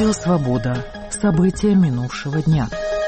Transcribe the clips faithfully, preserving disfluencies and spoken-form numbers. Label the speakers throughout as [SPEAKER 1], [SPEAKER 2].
[SPEAKER 1] Радио «Свобода». События минувшего дня.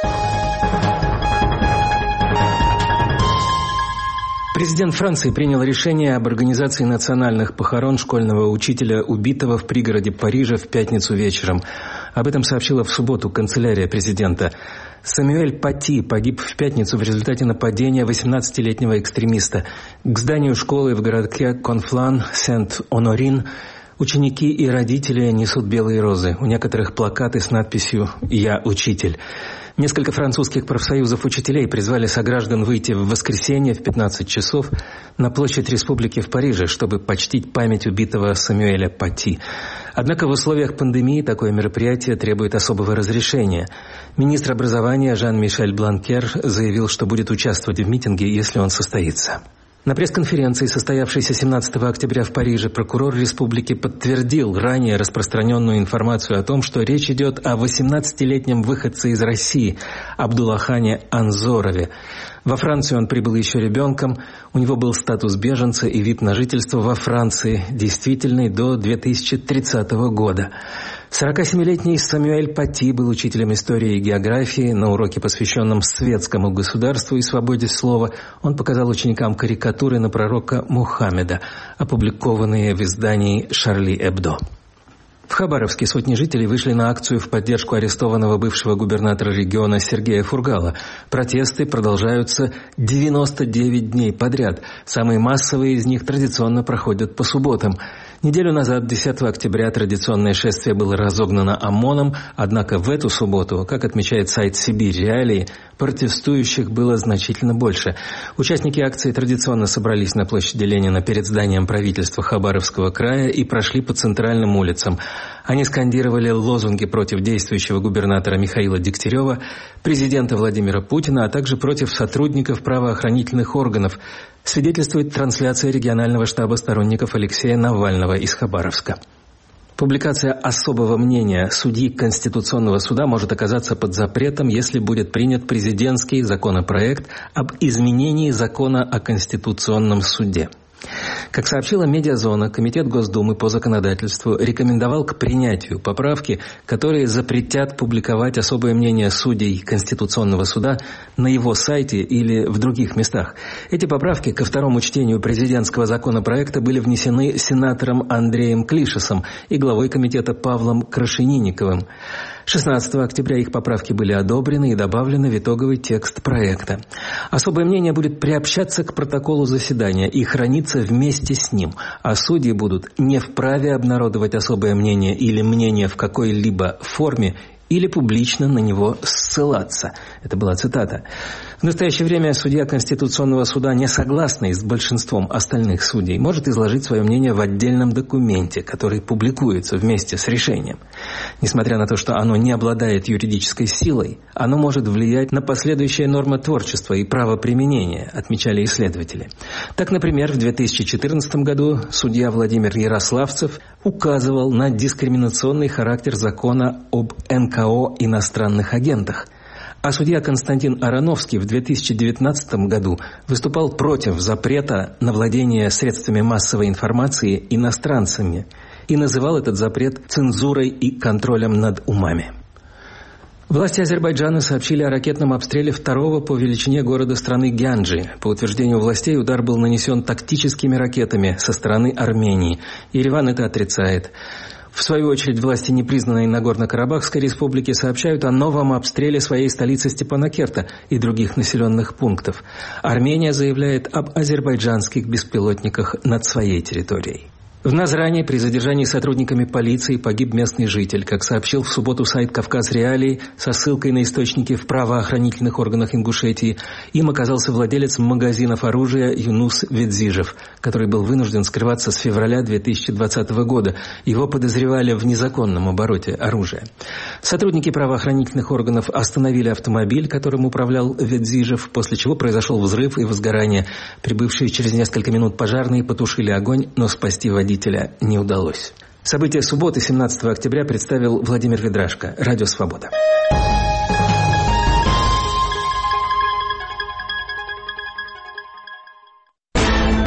[SPEAKER 2] Президент Франции принял решение об организации национальных похорон школьного учителя, убитого в пригороде Парижа в пятницу вечером. Об этом сообщила в субботу канцелярия президента. Самюэль Пати погиб в пятницу в результате нападения восемнадцатилетнего экстремиста. К зданию школы в городке Конфлан-Сент-Онорин ученики и родители несут белые розы. У некоторых плакаты с надписью «Я учитель». Несколько французских профсоюзов учителей призвали сограждан выйти в воскресенье в пятнадцать часов на площадь Республики в Париже, чтобы почтить память убитого Самюэля Пати. Однако в условиях пандемии такое мероприятие требует особого разрешения. Министр образования Жан-Мишель Бланкер заявил, что будет участвовать в митинге, если он состоится. На пресс-конференции, состоявшейся семнадцатого октября в Париже, прокурор республики подтвердил ранее распространенную информацию о том, что речь идет о восемнадцатилетнем выходце из России Абдуллахане Анзорове. Во Францию он прибыл еще ребенком, у него был статус беженца и вид на жительство во Франции, действительный до две тысячи тридцатого года. сорокасемилетний Самюэль Пати был учителем истории и географии. На уроке, посвященном светскому государству и свободе слова, он показал ученикам карикатуры на пророка Мухаммеда, опубликованные в издании «Шарли Эбдо». В Хабаровске сотни жителей вышли на акцию в поддержку арестованного бывшего губернатора региона Сергея Фургала. Протесты продолжаются девяносто девять дней подряд. Самые массовые из них традиционно проходят по субботам. Неделю назад, десятого октября, традиционное шествие было разогнано ОМОНом, однако в эту субботу, как отмечает сайт «Сибирь Реалии», протестующих было значительно больше. Участники акции традиционно собрались на площади Ленина перед зданием правительства Хабаровского края и прошли по центральным улицам. Они скандировали лозунги против действующего губернатора Михаила Дегтярева, президента Владимира Путина, а также против сотрудников правоохранительных органов. Свидетельствует трансляция регионального штаба сторонников Алексея Навального из Хабаровска. Публикация особого мнения судьи Конституционного суда может оказаться под запретом, если будет принят президентский законопроект об изменении закона о Конституционном суде. Как сообщила «Медиазона», Комитет Госдумы по законодательству рекомендовал к принятию поправки, которые запретят публиковать особое мнение судей Конституционного суда на его сайте или в других местах. Эти поправки ко второму чтению президентского законопроекта были внесены сенатором Андреем Клишесом и главой комитета Павлом Крашенинниковым. шестнадцатого октября их поправки были одобрены и добавлены в итоговый текст проекта. Особое мнение будет приобщаться к протоколу заседания и храниться вместе с ним, а судьи будут не вправе обнародовать особое мнение или мнение в какой-либо форме или публично на него ссылаться. Это была цитата. В настоящее время судья Конституционного суда, не согласный с большинством остальных судей, может изложить свое мнение в отдельном документе, который публикуется вместе с решением. Несмотря на то, что оно не обладает юридической силой, оно может влиять на последующее нормотворчество и правоприменение, отмечали исследователи. Так, например, в две тысячи четырнадцатом году судья Владимир Ярославцев указывал на дискриминационный характер закона об эн ка о иностранных агентах. А судья Константин Ароновский в две тысячи девятнадцатом году выступал против запрета на владение средствами массовой информации иностранцами и называл этот запрет цензурой и контролем над умами. Власти Азербайджана сообщили о ракетном обстреле второго по величине города страны Гянджи. По утверждению властей, удар был нанесен тактическими ракетами со стороны Армении. Ереван это отрицает. В свою очередь, власти непризнанной Нагорно-Карабахской республики сообщают о новом обстреле своей столицы Степанакерта и других населенных пунктов. Армения заявляет об азербайджанских беспилотниках над своей территорией. В Назране при задержании сотрудниками полиции погиб местный житель. Как сообщил в субботу сайт «Кавказ Реалии» со ссылкой на источники в правоохранительных органах Ингушетии, им оказался владелец магазинов оружия Юнус Ведзижев, который был вынужден скрываться с февраля две тысячи двадцатого года. Его подозревали в незаконном обороте оружия. Сотрудники правоохранительных органов остановили автомобиль, которым управлял Ведзижев, после чего произошел взрыв и возгорание. Прибывшие через несколько минут пожарные потушили огонь, но спасти водителя не удалось. События субботы, семнадцатого октября, представил Владимир Ведрашко. Радио «Свобода».